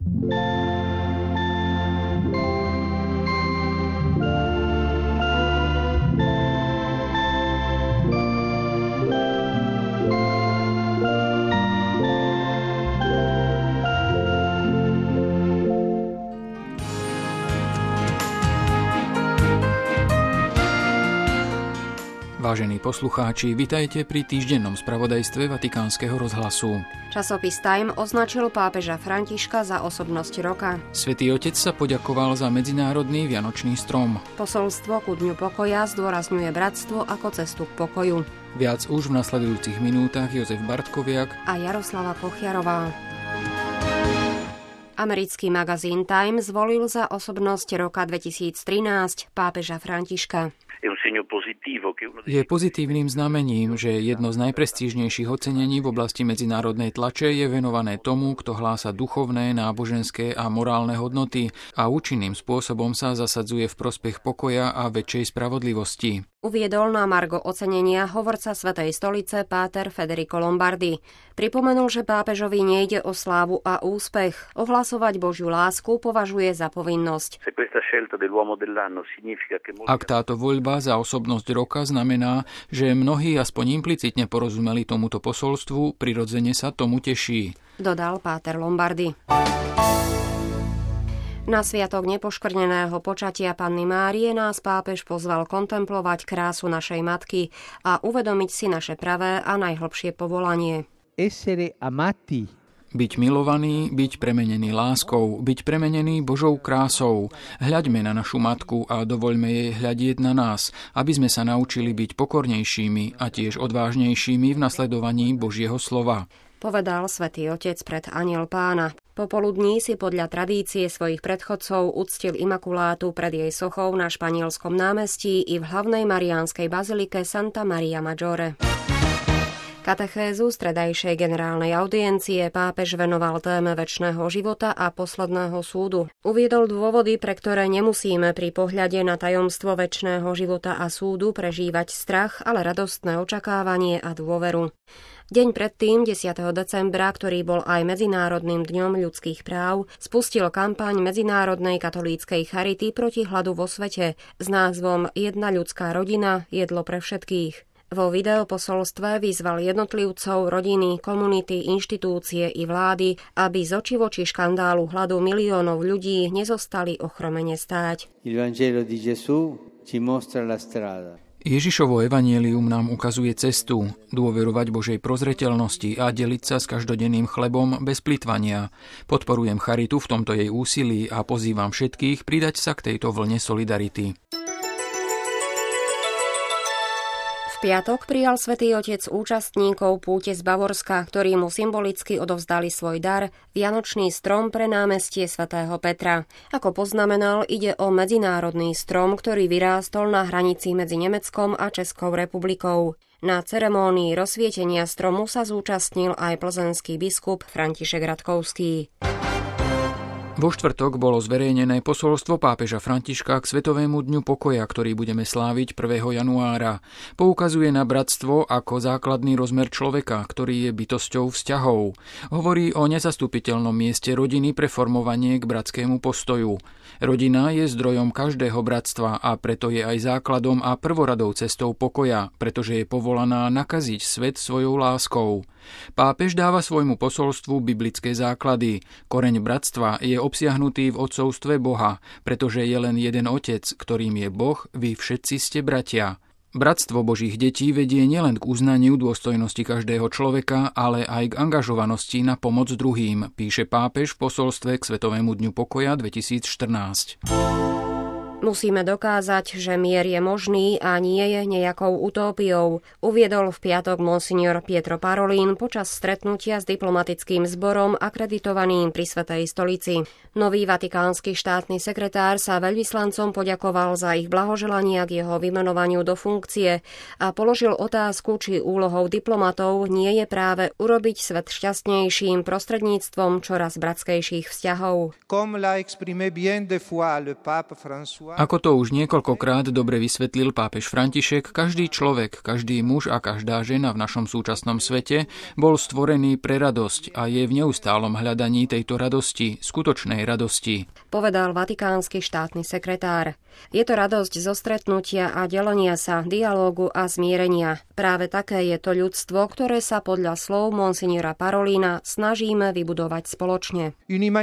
Vážení poslucháči, vitajte pri týždennom spravodajstve Vatikánskeho rozhlasu. Časopis Time označil pápeža Františka za osobnosť roka. Svätý Otec sa poďakoval za medzinárodný vianočný strom. Posolstvo ku Dňu pokoja zdôrazňuje bratstvo ako cestu k pokoju. Viac už v nasledujúcich minútach Jozef Bartkoviak a Jaroslava Pochiarová. Americký magazín Time zvolil za osobnosť roka 2013 pápeža Františka. Je pozitívnym znamením, že jedno z najprestížnejších ocenení v oblasti medzinárodnej tlače je venované tomu, kto hlása duchovné, náboženské a morálne hodnoty a účinným spôsobom sa zasadzuje v prospech pokoja a väčšej spravodlivosti. Uviedol na margo ocenenia hovorca Svätej stolice páter Federico Lombardi. Pripomenul, že pápežovi nejde o slávu a úspech. Ohlasovať Božiu lásku považuje za povinnosť. Ak táto voľba za osobnosť roka znamená, že mnohí aspoň implicitne porozumeli tomuto posolstvu, prirodzene sa tomu teší, dodal páter Lombardi. Na sviatok nepoškvrneného počatia Panny Márie nás pápež pozval kontemplovať krásu našej matky a uvedomiť si naše pravé a najhlbšie povolanie. Byť milovaný, byť premenený láskou, byť premenený Božou krásou. Hľaďme na našu matku a dovoľme jej hľadieť na nás, aby sme sa naučili byť pokornejšími a tiež odvážnejšími v nasledovaní Božieho slova, povedal Svätý Otec pred Anjel Pána. Popoludní si podľa tradície svojich predchodcov uctil Imakulátu pred jej sochou na Španielskom námestí i v hlavnej mariánskej bazilike Santa Maria Maggiore. Katechézu stredajšej generálnej audiencie pápež venoval téme večného života a posledného súdu. Uviedol dôvody, pre ktoré nemusíme pri pohľade na tajomstvo večného života a súdu prežívať strach, ale radostné očakávanie a dôveru. Deň predtým, 10. decembra, ktorý bol aj Medzinárodným dňom ľudských práv, spustil kampaň Medzinárodnej katolíckej charity proti hladu vo svete s názvom Jedna ľudská rodina, jedlo pre všetkých. Vo videoposolstve vyzval jednotlivcov, rodiny, komunity, inštitúcie i vlády, aby z očí voči škandálu hladu miliónov ľudí nezostali ochromene stáť. Ježišovo evanjelium nám ukazuje cestu, dôverovať Božej prozreteľnosti a deliť sa s každodenným chlebom bez plytvania. Podporujem charitu v tomto jej úsilí a pozývam všetkých pridať sa k tejto vlne solidarity. V piatok prijal Svätý Otec účastníkov púte z Bavorska, ktorí mu symbolicky odovzdali svoj dar, vianočný strom pre námestie svätého Petra. Ako poznamenal, ide o medzinárodný strom, ktorý vyrástol na hranici medzi Nemeckom a Českou republikou. Na ceremónii rozsvietenia stromu sa zúčastnil aj plzeňský biskup František Ratkovský. Vo štvrtok bolo zverejnené posolstvo pápeža Františka k Svetovému dňu pokoja, ktorý budeme sláviť 1. januára. Poukazuje na bratstvo ako základný rozmer človeka, ktorý je bytosťou vzťahov. Hovorí o nezastupiteľnom mieste rodiny pre formovanie k bratskému postoju. Rodina je zdrojom každého bratstva a preto je aj základom a prvoradou cestou pokoja, pretože je povolaná nakaziť svet svojou láskou. Pápež dáva svojmu posolstvu biblické základy. Koreň bratstva je obsiahnutý v otcovstve Boha, pretože je len jeden Otec, ktorým je Boh, vy všetci ste bratia. Bratstvo Božích detí vedie nielen k uznaniu dôstojnosti každého človeka, ale aj k angažovanosti na pomoc druhým, píše pápež v posolstve k Svetovému dňu pokoja 2014. Musíme dokázať, že mier je možný a nie je nejakou utópiou, uviedol v piatok monsignor Pietro Parolin počas stretnutia s diplomatickým zborom akreditovaným pri Svätej stolici. Nový vatikánsky štátny sekretár sa veľvyslancom poďakoval za ich blahoželania k jeho vymenovaniu do funkcie a položil otázku, či úlohou diplomatov nie je práve urobiť svet šťastnejším prostredníctvom čoraz bratskejších vzťahov. Ako to už niekoľkokrát dobre vysvetlil pápež František, každý človek, každý muž a každá žena v našom súčasnom svete bol stvorený pre radosť a je v neustálom hľadaní tejto radosti, skutočnej radosti, povedal vatikánsky štátny sekretár. Je to radosť zo stretnutia a delenia sa, dialógu a zmierenia. Práve také je to ľudstvo, ktoré sa podľa slov monsignora Parolina snažíme vybudovať spoločne.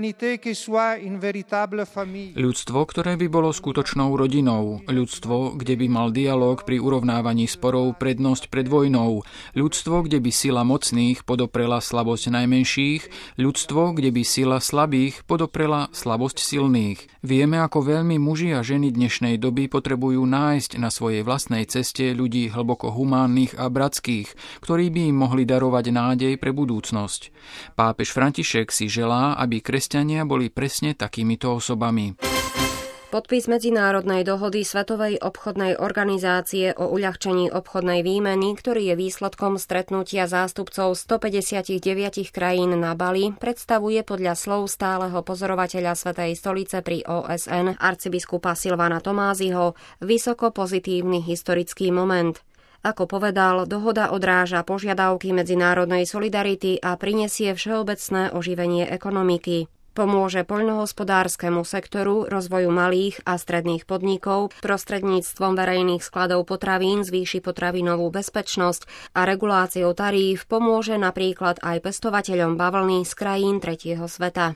Ľudstvo, ktoré by bolo skutočnou rodinou. Ľudstvo, kde by mal dialóg pri urovnávaní sporov prednosť pred vojnou. Ľudstvo, kde by sila mocných podoprela slabosť najmenších. Ľudstvo, kde by sila slabých podoprela slabosť silných. Vieme, ako veľmi muži a ženy dnešnej doby potrebujú nájsť na svojej vlastnej ceste ľudí hlboko humánnych a bratských, ktorí by im mohli darovať nádej pre budúcnosť. Pápež František si želá, aby kresťania boli presne takýmito osobami. Podpis medzinárodnej dohody Svetovej obchodnej organizácie o uľahčení obchodnej výmeny, ktorý je výsledkom stretnutia zástupcov 159 krajín na Bali, predstavuje podľa slov stáleho pozorovateľa Svätej stolice pri OSN arcibiskupa Silvana Tomáziho vysoko pozitívny historický moment. Ako povedal, dohoda odráža požiadavky medzinárodnej solidarity a prinesie všeobecné oživenie ekonomiky. Pomôže poľnohospodárskemu sektoru, rozvoju malých a stredných podnikov, prostredníctvom verejných skladov potravín zvýši potravinovú bezpečnosť a reguláciou taríf pomôže napríklad aj pestovateľom bavlny z krajín tretieho sveta.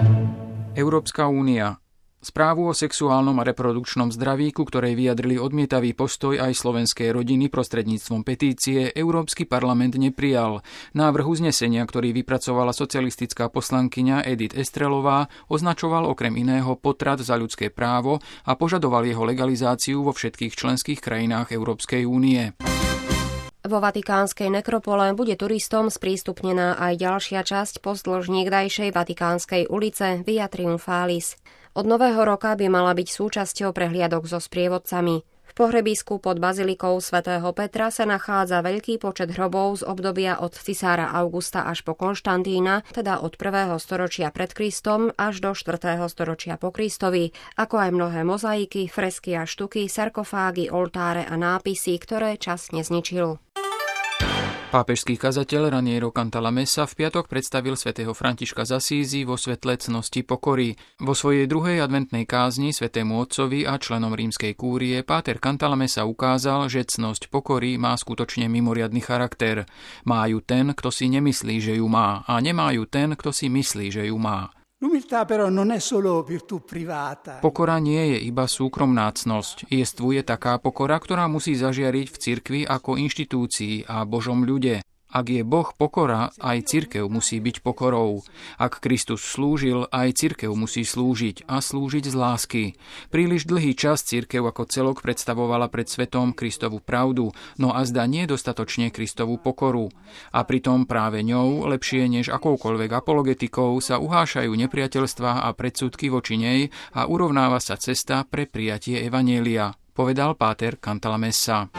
Európska únia. Správu o sexuálnom a reprodukčnom zdraví, ku ktorej vyjadrili odmietavý postoj aj slovenskej rodiny prostredníctvom petície, Európsky parlament neprijal. Návrh uznesenia, ktorý vypracovala socialistická poslankyňa Edith Estrelová, označoval okrem iného potrat za ľudské právo a požadoval jeho legalizáciu vo všetkých členských krajinách Európskej únie. Vo vatikánskej nekropole bude turistom sprístupnená aj ďalšia časť pozdĺž niekdajšej vatikánskej ulice Via Triumphalis. Od nového roka by mala byť súčasťou prehliadok so sprievodcami. V pohrebisku pod bazilikou svätého Petra sa nachádza veľký počet hrobov z obdobia od cisára Augusta až po Konštantína, teda od 1. storočia pred Kristom až do 4. storočia po Kristovi, ako aj mnohé mozaiky, fresky a štuky, sarkofágy, oltáre a nápisy, ktoré čas nezničil. Pápežský kazateľ Raniero Cantalamessa v piatok predstavil svätého Františka z Asízy vo svetle cnosti pokory. Vo svojej druhej adventnej kázni svätému otcovi a členom rímskej kúrie páter Cantalamessa ukázal, že cnosť pokory má skutočne mimoriadny charakter. Má ju ten, kto si nemyslí, že ju má, a nemá ju ten, kto si myslí, že ju má. Pokora nie je iba súkromná cnosť. Jestvuje taká pokora, ktorá musí zažiariť v cirkvi ako inštitúcii a Božom ľude. Ak je Boh pokora, aj cirkev musí byť pokorou. Ak Kristus slúžil, aj cirkev musí slúžiť a slúžiť z lásky. Príliš dlhý čas cirkev ako celok predstavovala pred svetom Kristovu pravdu, no azda nie dostatočne Kristovu pokoru. A pritom práve ňou, lepšie než akoukoľvek apologetikou, sa uhášajú nepriateľstvá a predsudky voči nej a urovnáva sa cesta pre prijatie evanjelia, povedal páter Cantalamessa.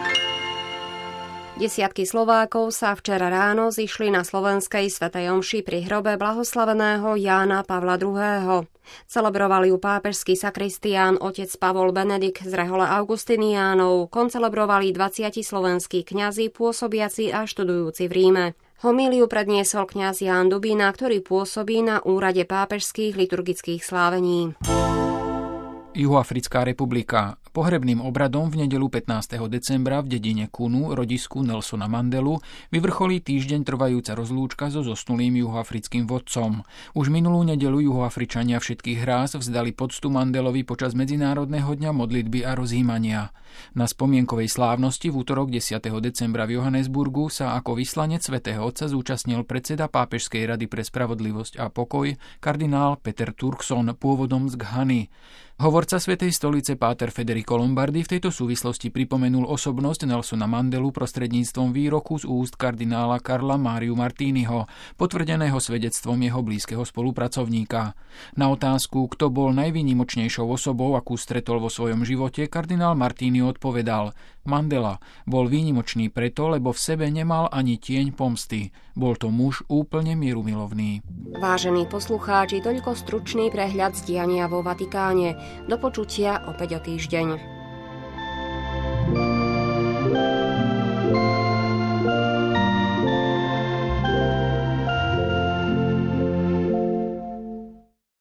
Desiatky Slovákov sa včera ráno zišli na slovenskej svätej omši pri hrobe blahoslaveného Jána Pavla II. Celebrovali ju pápežský sakristián otec Pavol Benedik z rehole Augustiniánov, koncelebrovali 20 slovenskí kňazi pôsobiaci a študujúci v Ríme. Homíliu predniesol kňaz Ján Dubina, ktorý pôsobí na úrade pápežských liturgických slávení. Juhoafrická republika. Pohrebným obradom v nedeľu 15. decembra v dedine Kunu, rodisku Nelsona Mandelu, vyvrcholí týždeň trvajúca rozlúčka so zosnulým juhoafrickým vodcom. Už minulú nedeľu Juhoafričania všetkých hrás vzdali poctu Mandelovi počas Medzinárodného dňa modlitby a rozjímania. Na spomienkovej slávnosti v útorok 10. decembra v Johannesburgu sa ako vyslanec svätého Otca zúčastnil predseda Pápežskej rady pre spravodlivosť a pokoj kardinál Peter Turkson, pôvodom z Ghany. Hovorca Svätej stolice páter Federico Lombardi v tejto súvislosti pripomenul osobnosť Nelsona Mandelu prostredníctvom výroku z úst kardinála Karla Máriu Martiniho, potvrdeného svedectvom jeho blízkeho spolupracovníka. Na otázku, kto bol najvýnimočnejšou osobou, akú stretol vo svojom živote, kardinál Martini odpovedal: Mandela bol výnimočný preto, lebo v sebe nemal ani tieň pomsty. Bol to muž úplne mierumilovný. Vážení poslucháči, toľko stručný prehľad z diania vo Vatikáne. Do počutia opäť o týždeň.